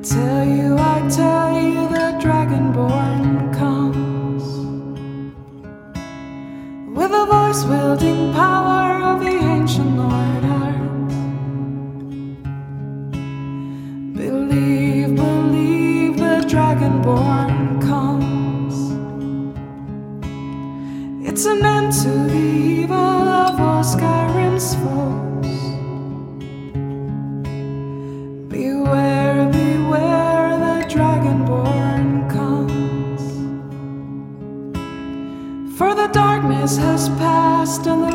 I tell you, the Dragonborn comes with a voice wielding power of the ancient Lord Earth. Believe, believe, the Dragonborn comes. It's an end to the evil of all Skyrim's foes. Beware, beware, the Dragonborn comes. For the darkness has passed and the